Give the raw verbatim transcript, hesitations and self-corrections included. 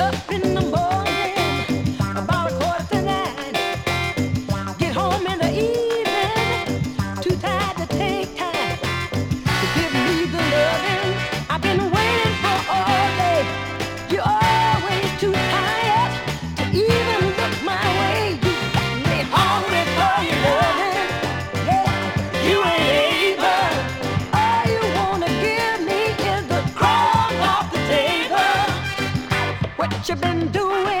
up in the morning, about a quarter to nine. Get home in the evening, too tired to take time to give me the loving I've been waiting for all day. You're always too tired to even look my way. You got me hungry for your loving. Yeah, you ain't able. All you wanna give me is the crumb off the table. What you been doing?